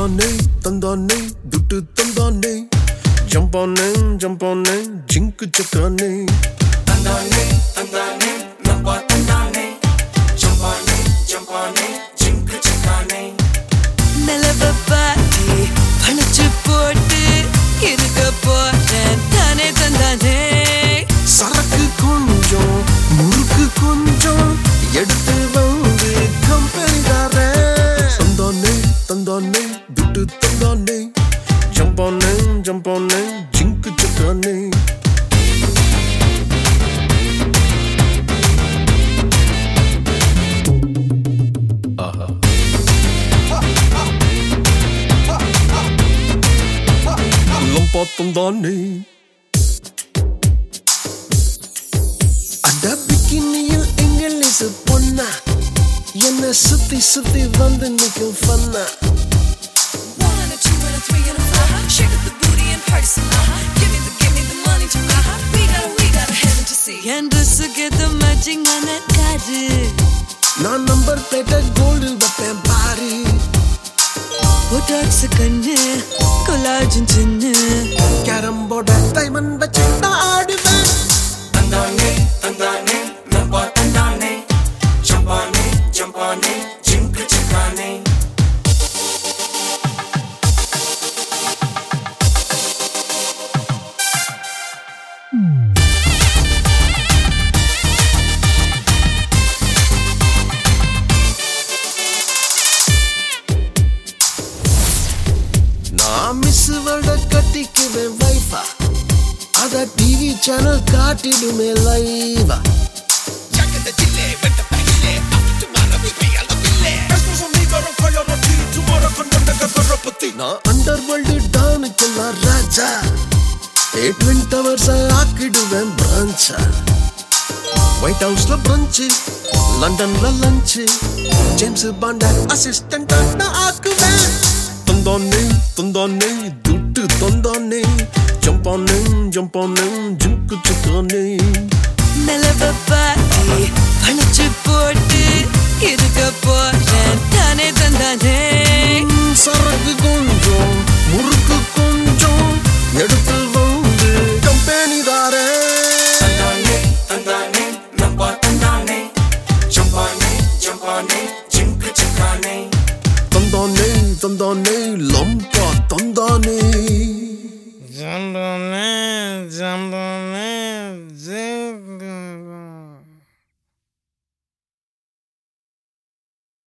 ತಂದಾನೆ ದುಡ್ಡು ತಂದಾನೆ ಜಂಪಾನೆ zinc ಚಕ್ರಾನೆ ತಂದಾನೆ ನಂಬ ತಂದಾನೆ ಜಂಪಾನೆ zinc ಚಕ್ರಾನೆ நிலவ பாட்டி பழச்சு போட்டு இருக்க போறேன் தானே தந்தானே சரக்கு கொஞ்சம் முறுக்கு கொஞ்சம் எடுத்து வந்து கம்பெனி தந்தானே துட்டு தந்தானே ஜம்பானே ஜிங்கு சக்கானே தந்தானே அட பிக்கினியில் இங்கிலீஷ் பொண்ணா என்ன சுத்தி வந்து நிக்கும் ஃபன்னா என் ட்ரெஸ்ஸுக்கு ஏத்த மேட்சிங்கான காரு நான் நம்பர் பிளேட்ட கோல்டில் வைப்பேன் பாரு போட்டாக்ஸ் கண்ணு கொலாஜன் சின்ன கேரம் போர்ட டைமண்ட் வச்சு நான் ஆடுவேன் ತಂದಾನೆ ನಂಬ ತಂದಾನೆ ಜಂಪಾನೆ ಜಿಂಕು ಚಕ್ರಾನೆ நான் மிஸ் வேர்ல்ட கட்டிக்குவேன் வைஃபா அத டிவி சேனல் காட்டிடுமே லைவா நான் அண்டர் வேர்ல்டு டானுக்கெல்லாம் ராஜா ட்வின் டவர்ஸ் ஆக்கிடுவேன் பிரான்ச்சா ஒயிட் ஹவுஸ்ல பிரஞ்சு லண்டன்ல லஞ்சு ஜேம்ஸ் பாண்ட அசிஸ்டன்ட் நான் ஆக்குவேன் தந்தானே துட்டு தந்தானே ஜம்பானே ஜிங்கு சக்கானே நிலவ பாட்டி பழச்சு போட்டு இருக்க போறேன் தானே தந்தானே சரக்கு கொஞ்சம் முறுக்கு